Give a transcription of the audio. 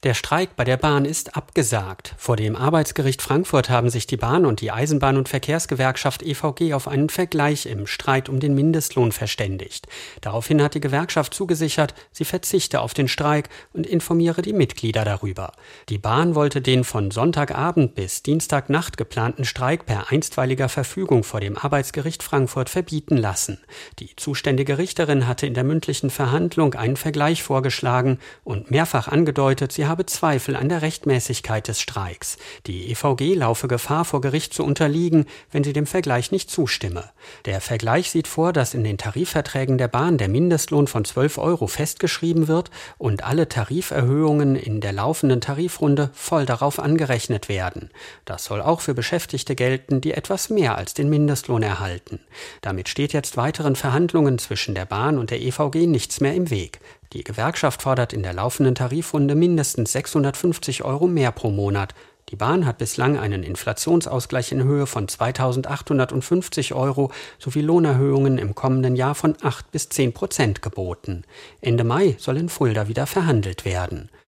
Der Streik bei der Bahn ist abgesagt. Vor dem Arbeitsgericht Frankfurt haben sich die Bahn und die Eisenbahn- und Verkehrsgewerkschaft EVG auf einen Vergleich im Streit um den Mindestlohn verständigt. Daraufhin hat die Gewerkschaft zugesichert, sie verzichte auf den Streik und informiere die Mitglieder darüber. Die Bahn wollte den von Sonntagabend bis Dienstagnacht geplanten Streik per einstweiliger Verfügung vor dem Arbeitsgericht Frankfurt verbieten lassen. Die zuständige Richterin hatte in der mündlichen Verhandlung einen Vergleich vorgeschlagen und mehrfach angedeutet, sie habe Zweifel an der Rechtmäßigkeit des Streiks. Die EVG laufe Gefahr, vor Gericht zu unterliegen, wenn sie dem Vergleich nicht zustimme. Der Vergleich sieht vor, dass in den Tarifverträgen der Bahn der Mindestlohn von 12 € festgeschrieben wird und alle Tariferhöhungen in der laufenden Tarifrunde voll darauf angerechnet werden. Das soll auch für Beschäftigte gelten, die etwas mehr als den Mindestlohn erhalten. Damit steht jetzt weiteren Verhandlungen zwischen der Bahn und der EVG nichts mehr im Weg. Die Gewerkschaft fordert in der laufenden Tarifrunde mindestens 650 € mehr pro Monat. Die Bahn hat bislang einen Inflationsausgleich in Höhe von 2.850 € sowie Lohnerhöhungen im kommenden Jahr von 8 bis 10% geboten. Ende Mai soll in Fulda wieder verhandelt werden.